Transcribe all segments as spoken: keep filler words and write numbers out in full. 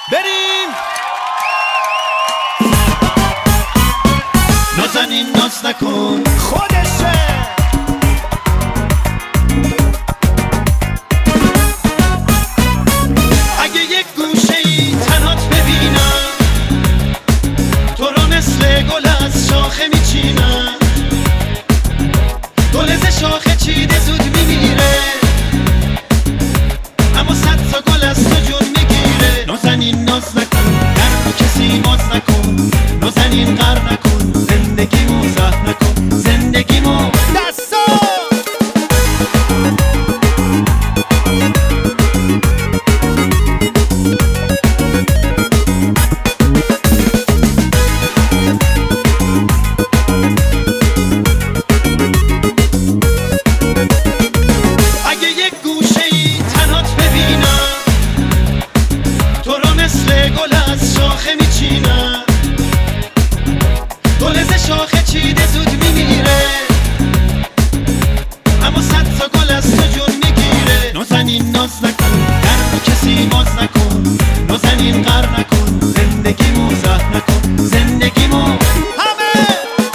بریم. نازنین ناز نکن خودشه. اگه یک گوشه ای تنات ببینم، تو رو مثل گل از شاخه میچینم. گل ز شاخه چیده زود میمیره، اما صد تا گل از تو جون میگیره. نازنین ناز نکن، در رو کسی باز نکن. نازنین غر نکن، زندگیمو زهر نکن. زندگیمو دستا اگه یک گوشه ای تنات ببینم، تو رو مثل گل از شاخه میچینم. گل ز شاخه چیده زود میمیره، اما صد تا گل از تو جون میگیره. نازنین ناز نکن، در رو کسی باز نکن. نازنین غر نکن، زندگیمو زهر نکن. زندگیمو همه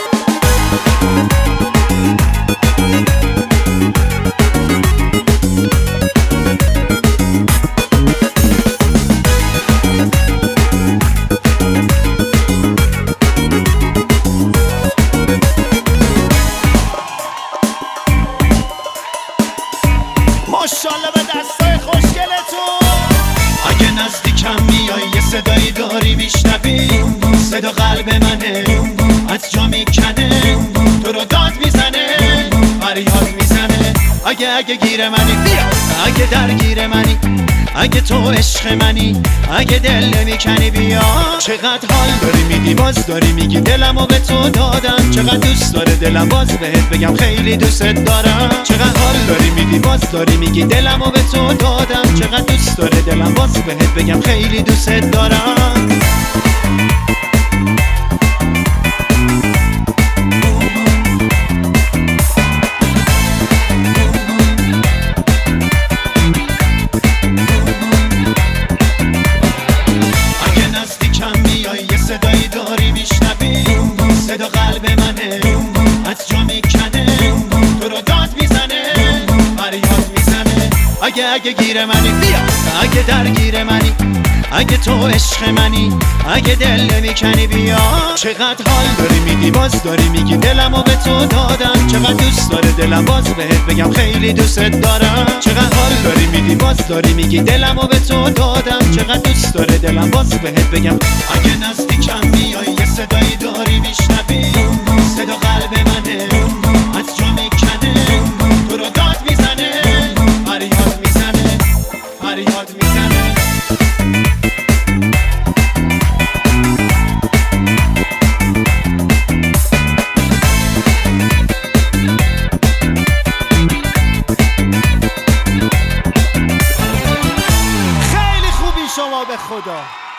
ماشاءالله به دستای خوشگلتون. اگه نزدیکم میای یه صدایی داری میشنوی، صدا قلب منه از جا میکنه، تو رو داد میزنه، فریاد میزنه. اگه اگه گیر منی بیا، اگه درگیر منی، اگه تو عشق منی، اگه دل نمیکنی بیا. چقدر حال داری میدی، باز داری میگی دلمو به تو دادم. چقدر دوست داره دلم، باز بهت بگم خیلی دوست دارم. چقدر حال داری میدی، باز داری میگی دلمو به تو دادم. چقدر دوست داره دلم، باز بهت بگم خیلی دوست دارم. صدایی داری میشنوی، صدا قلب منه از جا میکنه، تو رو داد میزنه، فریاد میزنه. اگه اگه گیر منی بیا، اگه درگیر منی، اگه تو عشق منی، اگه دل نمیکنی بیا. چقدر حال داری میدی، باز داری میگی دلمو به تو دادم. چقدر دوست داره دلم، باز بهت بگم خیلی دوست دارم. چقدر حال داری میدی، باز داری میگی دلمو به تو دادم. چقدر دوست داره دلم، باز بهت بگم. اگه نزدیکم میای یه صدایی داری میشنوی، صدا قلب منه از جا میکنه، تو رو داد میزنه، فریاد میزنه، فریاد میزنه. خیلی خوبی شما به خدا.